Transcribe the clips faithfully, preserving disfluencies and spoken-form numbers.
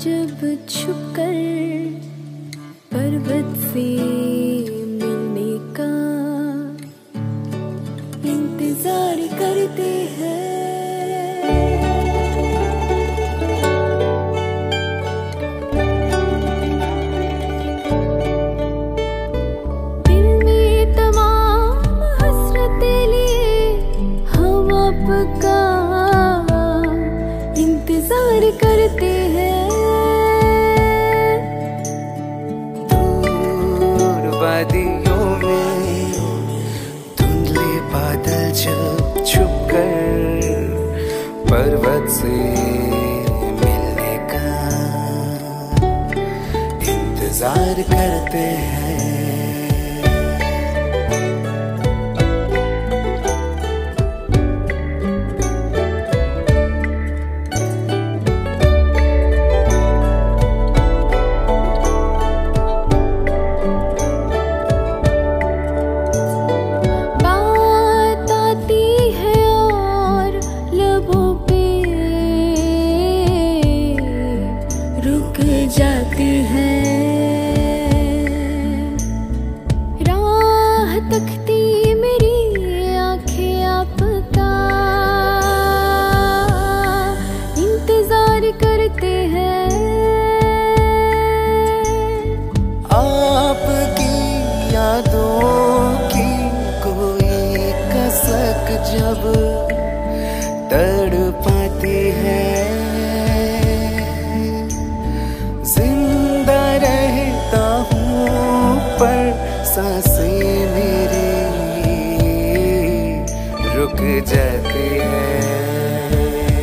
जब छुपकर पर्वत से मिलने का इंतजार करते हैं। दिल में तमाम हसरतें लिए हम आपका इंतजार करते हैं। दूर वादियों में धुंधले बादल जब छुपकर पर्वत से मिलने का इंतजार करते हैं। जाती है राह तकती मेरी आंखें आपका इंतजार करते हैं। आपकी यादों की कोई कसक जब तड़पाती है, सांसें मेरी रुक जाती है।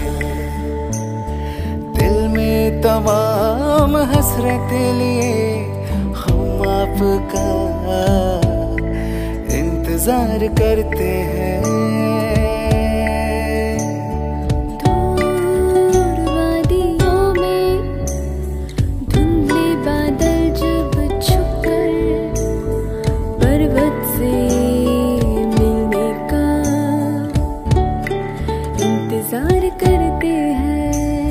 दिल में तमाम हसरतें लिए हम आपका इंतजार करते हैं। इंतजार करते हैं।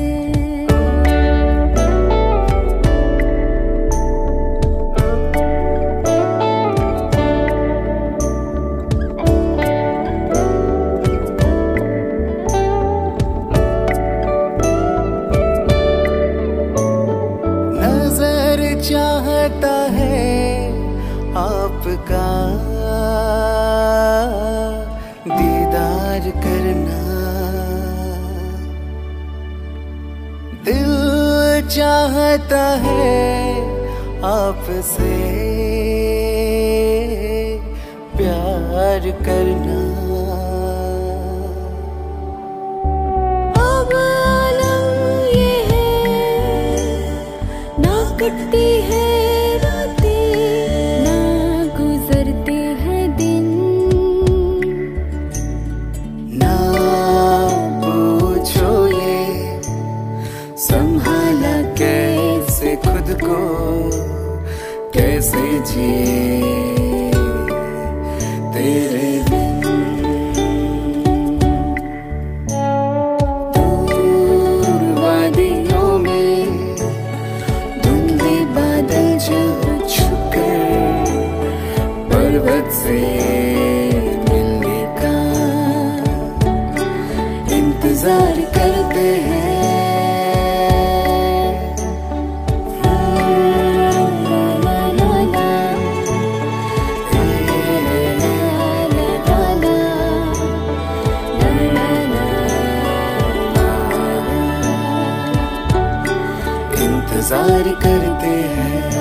नजर चाहता है आपका दीदार करना, दिल चाहता है आपसे प्यार करना। अब आलम ये है ना कटती है रातें ना गुजरते हैं दिन, ना पूछो ये संभाला कैसे खुद को, कैसे जिए तेरे बिन। दूर वादियों में धुंधले बादल जब छुपकर पर्वत से मिलने का इंतजार करते हैं। इंतजार करते हैं।